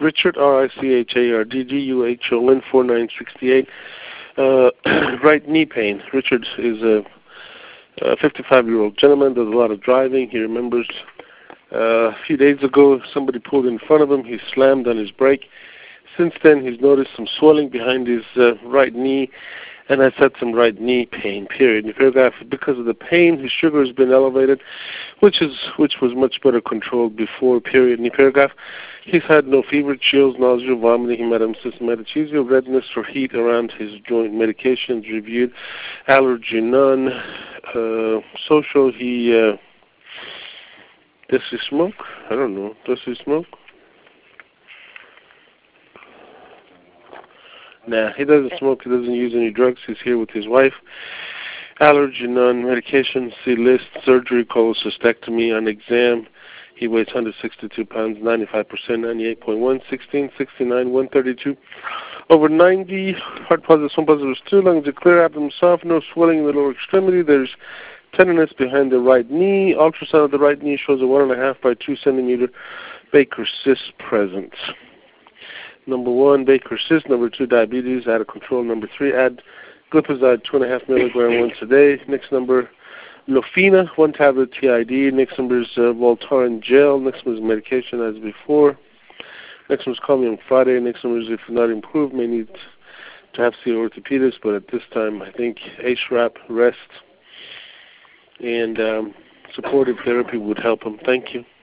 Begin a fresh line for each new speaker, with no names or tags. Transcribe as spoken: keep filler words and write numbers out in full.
Richard, R I C H A R D G U H O N four nine six eight. Uh, right knee pain. Richard is a fifty-five-year-old gentleman, does a lot of driving. He remembers uh, a few days ago somebody pulled in front of him. He slammed on his brake. Since then, he's noticed some swelling behind his uh, right knee, and has had some right knee pain, period. In the paragraph, because of the pain, his sugar has been elevated, which is which was much better controlled before, period. In the paragraph, he's had no fever, chills, nausea, vomiting, hematemesis, metachesia, redness or heat around his joint. Medications reviewed, allergy none. Uh, social, he, uh, does he smoke? I don't know. Does he smoke? Nah, he doesn't smoke. He doesn't use any drugs. He's here with his wife. Allergy none. Medication, see list. Surgery, cholecystectomy. On exam, he weighs one hundred sixty-two pounds, ninety-five percent, ninety-eight point one, sixteen, sixty-nine, one thirty-two. Over ninety, heart positive, swim positive two, lungs are clear, abdomen soft, no swelling in the lower extremity. There's tenderness behind the right knee. Ultrasound of the right knee shows a one and a half by two centimeter Baker cyst present. Number one, Baker cyst. Number two, diabetes, out of control. Number three, add glipizide, two and a half milligram once a day. Next number, Lofina, one tablet T I D. Next number is uh, Voltaren gel. Next number is medication as before. Next one is call me on Friday. Next one is if not improved, may need to have see an orthopedist, but at this time I think A S R A P, rest, and um, supportive therapy would help him. Thank you.